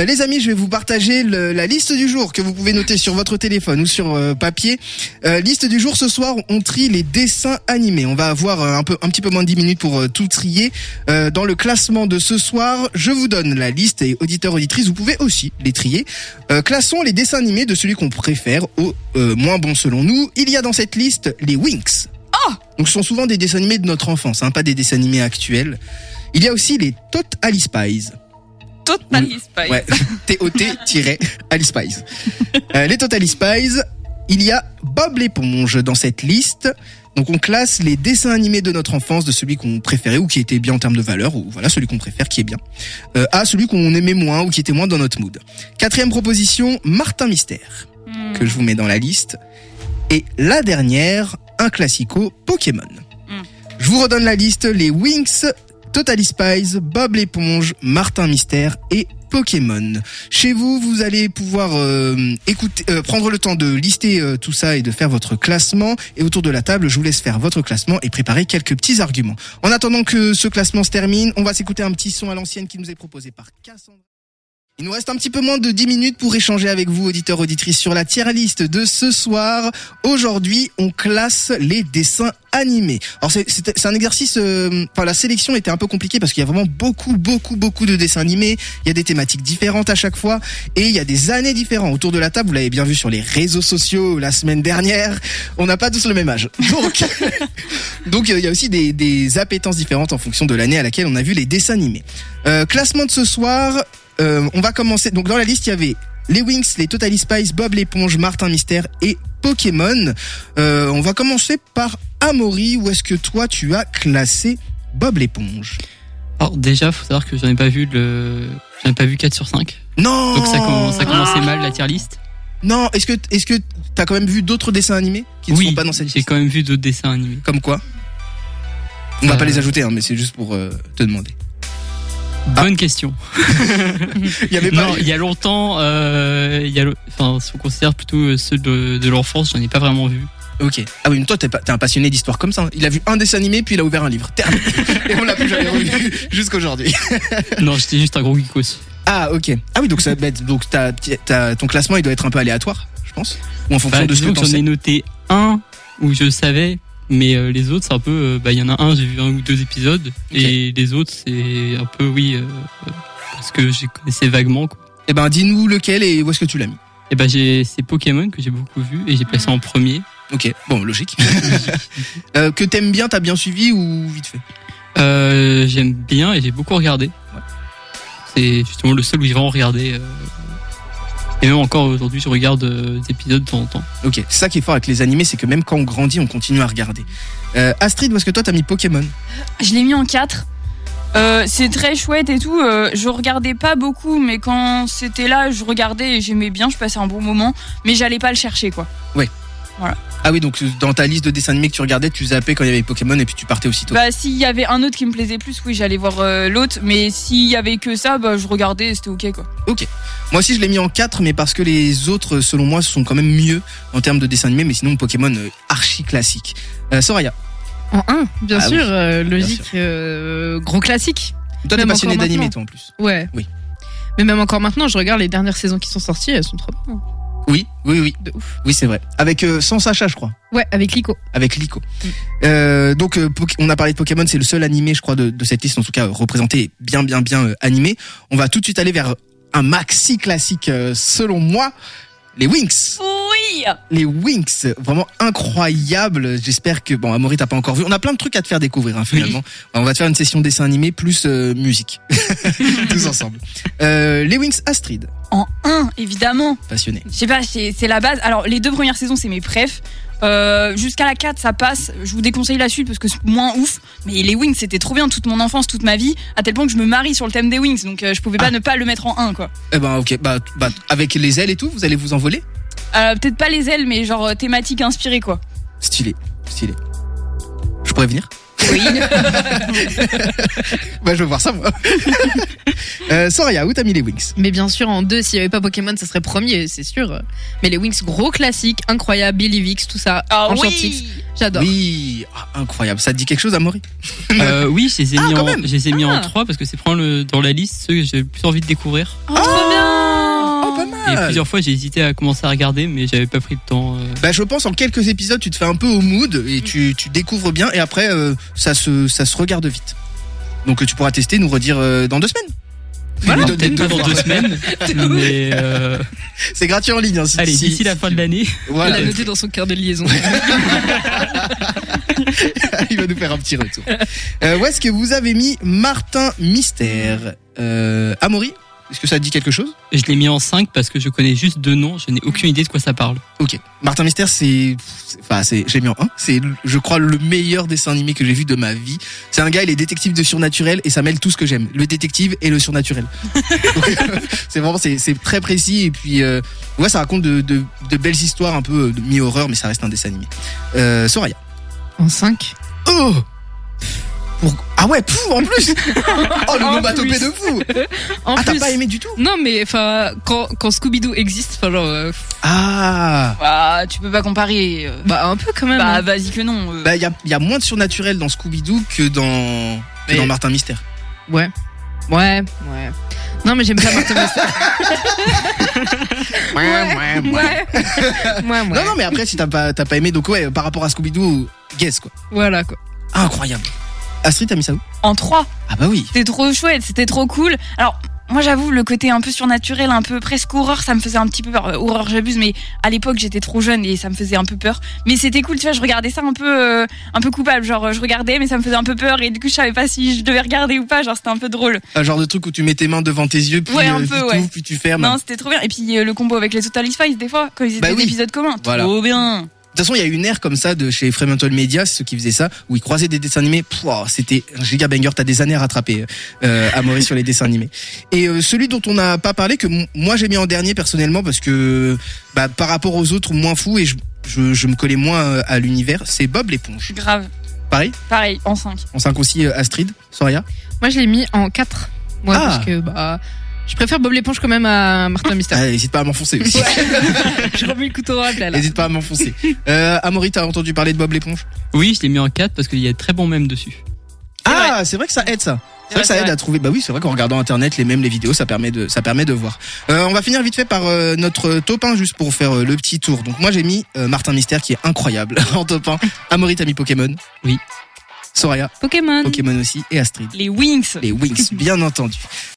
Les amis, je vais vous partager la liste du jour que vous pouvez noter sur votre téléphone ou sur papier. Liste du jour, ce soir, on trie les dessins animés. On va avoir un petit peu moins de 10 minutes pour tout trier. Dans le classement de ce soir, je vous donne la liste et auditeurs, auditrices, vous pouvez aussi les trier. Classons les dessins animés de celui qu'on préfère au moins bon selon nous. Il y a dans cette liste les Winx. Donc ce sont souvent des dessins animés de notre enfance, pas des dessins animés actuels. Il y a aussi les Totally Spies. Totally Spies. Ouais, T-O-T-Ali Spies. Les Totally Spies, il y a Bob l'éponge dans cette liste. Donc on classe les dessins animés de notre enfance, de celui qu'on préférait ou qui était bien en termes de valeur, ou voilà, celui qu'on préfère qui est bien, à celui qu'on aimait moins ou qui était moins dans notre mood. 4e proposition, Martin Mystère, que je vous mets dans la liste. Et la dernière, un classico, Pokémon. Je vous redonne la liste, les Winx, Totally Spies, Bob l'éponge, Martin Mystère et Pokémon. Chez vous, vous allez pouvoir prendre le temps de lister tout ça et de faire votre classement. Et autour de la table, je vous laisse faire votre classement et préparer quelques petits arguments. En attendant que ce classement se termine, on va s'écouter un petit son à l'ancienne qui nous est proposé par Cassandra. Il nous reste un petit peu moins de 10 minutes pour échanger avec vous, auditeurs, auditrices, sur la tier list de ce soir. Aujourd'hui, on classe les dessins animés. Alors c'est un exercice, la sélection était un peu compliquée parce qu'il y a vraiment beaucoup de dessins animés. Il y a des thématiques différentes à chaque fois et il y a des années différentes. Autour de la table, vous l'avez bien vu sur les réseaux sociaux la semaine dernière, on n'a pas tous le même âge. Donc il y a aussi des appétences différentes en fonction de l'année à laquelle on a vu les dessins animés. Classement de ce soir. On va commencer. Donc dans la liste, il y avait les Winx, les Totally Spies, Bob l'éponge, Martin Mystère et Pokémon. On va commencer par Amaury. Où est-ce que toi tu as classé Bob l'éponge? Alors déjà, faut savoir que j'en ai pas vu 4 sur 5. Non. Donc ça commençait mal la tier list. Non. Est-ce que t'as quand même vu d'autres dessins animés qui ne sont pas dans cette liste? J'ai quand même vu d'autres dessins animés. Comme quoi? On va pas les ajouter, mais c'est juste pour te demander. Bonne question. Il y avait pas. Non, il y a longtemps, si on considère plutôt ceux de l'enfance, j'en ai pas vraiment vu. Ok. Ah oui, mais toi, t'es un passionné d'histoire comme ça. Il a vu un dessin animé, puis il a ouvert un livre. Terminé. Et on l'a plus jamais revu jusqu'aujourd'hui. Non, j'étais juste un gros geek aussi. Ah, ok. Ah oui, donc ton classement, il doit être un peu aléatoire, je pense. Ou en fonction de ce que t'en sais. J'en ai noté un où je savais. Mais les autres, c'est un peu... il y en a un, j'ai vu 1 ou 2 épisodes. Okay. Et les autres, c'est un peu, parce que je connaissais vaguement. Quoi. Eh ben, dis-nous lequel et où est-ce que tu l'as mis? Eh ben, c'est Pokémon que j'ai beaucoup vu et j'ai placé en premier. Ok, bon, logique. Que t'aimes bien, t'as bien suivi ou vite fait? J'aime bien et j'ai beaucoup regardé. Ouais. C'est justement le seul où j'ai vraiment regardé... Et même encore aujourd'hui, je regarde des épisodes de temps en temps. Ok, c'est ça qui est fort avec les animés, c'est que même quand on grandit, on continue à regarder. Astrid, où est-ce que toi t'as mis Pokémon? Je l'ai mis en 4. C'est très chouette et tout. Je regardais pas beaucoup, mais quand c'était là, je regardais et j'aimais bien, je passais un bon moment. Mais j'allais pas le chercher, quoi. Ouais. Voilà. Ah oui, donc dans ta liste de dessins animés que tu regardais, tu zappais quand il y avait Pokémon et puis tu partais aussitôt. Bah s'il y avait un autre qui me plaisait plus, oui, j'allais voir l'autre. Mais s'il y avait que ça, je regardais et c'était ok, quoi. Ok. Moi aussi je l'ai mis en 4, mais parce que les autres, selon moi, sont quand même mieux en termes de dessins animés. Mais sinon Pokémon, archi classique. Soraya. En 1, bien sûr, oui. logique, bien sûr. Gros classique. Toi t'es passionné d'animé, toi en plus. Ouais. Oui. Mais même encore maintenant, je regarde les dernières saisons qui sont sorties, elles sont trop bonnes. Oui. De ouf. Oui, c'est vrai. Avec sans Sacha, je crois. Ouais, avec Lico. Donc on a parlé de Pokémon, c'est le seul animé, je crois, de cette liste, en tout cas représenté bien animé. On va tout de suite aller vers un maxi classique, selon moi, les Winx. Oui. Les Winx, vraiment incroyable. J'espère que Amaury t'as pas encore vu. On a plein de trucs à te faire découvrir, finalement. Oui. On va te faire une session dessin animé plus musique, tous ensemble. Les Winx, Astrid. En 1, évidemment. Passionné. Je sais pas, c'est la base. Alors, les 2 premières saisons, c'est mes préfs. Jusqu'à la 4, ça passe. Je vous déconseille la suite parce que c'est moins ouf. Mais les Winx, c'était trop bien toute mon enfance, toute ma vie. À tel point que je me marie sur le thème des Winx. Donc, je pouvais pas ne pas le mettre en 1, quoi. Eh ben, ok. Avec les ailes et tout, vous allez vous envoler? Peut-être pas les ailes, mais genre thématique inspirée, quoi. Stylé. Je pourrais venir? Oui. Bah, je veux voir ça, moi. Soraya, où t'as mis les Wings? Mais bien sûr, en 2, s'il n'y avait pas Pokémon, ça serait premier, c'est sûr. Mais les Wings, gros classique, incroyable, Billy Vix, tout ça. Ah Enchantix, j'adore. Oui, incroyable. Ça te dit quelque chose, Amaury? Oui, je les ai mis quand en, même. je les ai mis en 3 parce que c'est prendre dans la liste ceux que j'ai le plus envie de découvrir. Oh, trop bien. Oh, pas Et mal. plusieurs fois, j'ai hésité à commencer à regarder, mais j'avais pas pris le temps. Bah, je pense en quelques épisodes, tu te fais un peu au mood et tu découvres bien et après, ça se regarde vite. Donc, tu pourras tester, nous redire dans 2 semaines. Voilà, Nous donner peut-être pas dans 2 semaines, mais C'est gratuit en ligne. Hein, allez, d'ici la fin de l'année. Il Voilà. a noté dans son cœur de liaison. Il va nous faire un petit retour. Où est-ce que vous avez mis Martin Mystère? Amaury, est-ce que ça te dit quelque chose? Je l'ai mis en 5 parce que je connais juste 2 noms, je n'ai aucune idée de quoi ça parle. Ok. Martin Mystère, j'ai mis en 1. C'est, je crois, le meilleur dessin animé que j'ai vu de ma vie. C'est un gars, il est détective de surnaturel et ça mêle tout ce que j'aime. Le détective et le surnaturel. Donc, c'est vraiment, c'est très précis et puis, ouais, ça raconte de belles histoires un peu de mi-horreur, mais ça reste un dessin animé. Soraya. En 5. Oh! Ah ouais, en plus! Oh, le En nomatopée plus. de fou! En Ah, t'as plus, pas aimé du tout? non, mais enfin, quand Scooby-Doo existe, enfin, genre, Ah! Bah, tu peux pas comparer. bah, un peu quand même. Bah, hein. vas-y que non. Bah, il y a moins de surnaturel dans Scooby-Doo que dans Martin Mystère. Ouais. Non, mais j'aime bien Martin Mystère. Ouais. Non, mais après, si t'as pas aimé, donc ouais, par rapport à Scooby-Doo, guess, quoi. Voilà, quoi. Incroyable. Astrid, t'as mis ça où? En 3. Ah bah oui. C'était trop chouette, c'était trop cool. Alors, moi j'avoue, le côté un peu surnaturel, un peu presque horreur, ça me faisait un petit peu peur. Horreur, j'abuse, mais à l'époque j'étais trop jeune et ça me faisait un peu peur. Mais c'était cool, tu vois, je regardais ça un peu coupable. Genre, je regardais, mais ça me faisait un peu peur et du coup, je savais pas si je devais regarder ou pas. Genre, c'était un peu drôle. Un genre de truc où tu mets tes mains devant tes yeux, puis, Ouais, un puis peu, tu ouais. ouvres, puis tu fermes. Non, c'était trop bien. Et puis le combo avec les Total Spice, des fois, quand ils étaient Bah oui. des épisodes communs. Voilà. Trop bien. De toute façon, il y a une ère comme ça de chez Fremantle Media, c'est ceux qui faisaient ça, où ils croisaient des dessins animés. Pouah, c'était un giga banger. T'as des années à rattraper, Amaury, sur les dessins animés. Et celui dont on n'a pas parlé, que moi j'ai mis en dernier personnellement, parce que bah, par rapport aux autres, moins fou, et je me collais moins à l'univers, c'est Bob l'éponge. Grave. Pareil, Pareil, en 5. en 5 aussi, Astrid, Soraya. Moi, je l'ai mis en 4. Ouais, Ah. parce que, bah, je préfère Bob l'éponge quand même à Martin Mystère. Ah, hésite pas à m'enfoncer aussi. Je remets le couteau dans la plaie, là. Hésite pas à m'enfoncer. Amaury, t'as entendu parler de Bob l'éponge? Oui, je l'ai mis en 4 parce qu'il y a de très bons mèmes dessus. Ah, c'est vrai que ça aide ça. C'est vrai que ça aide à trouver. Bah oui, c'est vrai qu'en regardant internet, les mêmes, les vidéos, ça permet de voir. On va finir vite fait par notre top 1 juste pour faire le petit tour. Donc moi j'ai mis Martin Mystère qui est incroyable en top 1. Amaury, t'as mis Pokémon. Oui. Soraya, Pokémon. Pokémon aussi et Astrid. Les Wings. Les Wings, bien entendu.